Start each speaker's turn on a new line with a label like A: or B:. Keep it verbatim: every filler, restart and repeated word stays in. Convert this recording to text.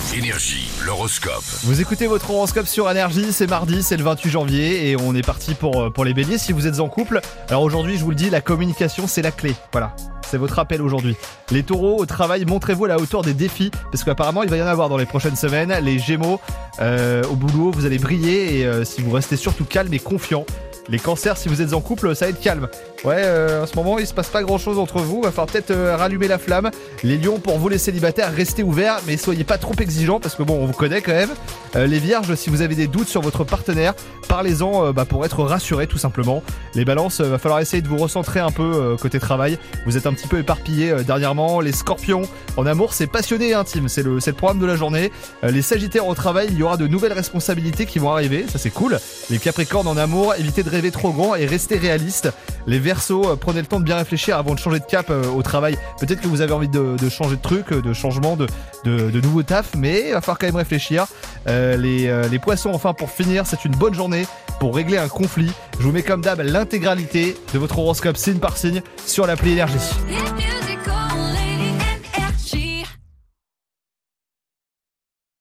A: Énergie, l'horoscope.
B: Vous écoutez votre horoscope sur Énergie, c'est mardi, c'est le vingt-huit janvier et on est parti pour, pour les béliers si vous êtes en couple. Alors aujourd'hui, je vous le dis, la communication c'est la clé, voilà. C'est votre appel aujourd'hui. Les taureaux, au travail, montrez-vous à la hauteur des défis, parce qu'apparemment il va y en avoir dans les prochaines semaines. Les gémeaux, euh, au boulot, vous allez briller et euh, si vous restez surtout calme et confiant. Les cancers, si vous êtes en couple, ça va être calme. Ouais, euh, en ce moment, il se passe pas grand-chose entre vous. Va falloir peut-être euh, rallumer la flamme. Les lions, pour vous les célibataires, restez ouverts, mais soyez pas trop exigeants, parce que bon, on vous connaît quand même. Euh, les vierges, si vous avez des doutes sur votre partenaire, parlez-en euh, bah, pour être rassurés, tout simplement. Les balances, euh, va falloir essayer de vous recentrer un peu euh, côté travail. Vous êtes un petit peu éparpillés euh, dernièrement. Les scorpions, en amour, c'est passionné et intime. C'est le, c'est le programme de la journée. Euh, les sagittaires au travail, il y aura de nouvelles responsabilités qui vont arriver. Ça, c'est cool. Les capricornes en amour, évitez de rêver trop grand et restez réaliste. Les verseaux, euh, prenez le temps de bien réfléchir avant de changer de cap euh, au travail. Peut-être que vous avez envie de, de changer de truc, de changement, de, de, de nouveaux taf, mais il va falloir quand même réfléchir. Euh, les, euh, les poissons, enfin, pour finir, c'est une bonne journée pour régler un conflit. Je vous mets comme d'hab l'intégralité de votre horoscope signe par signe sur l'appli Énergie.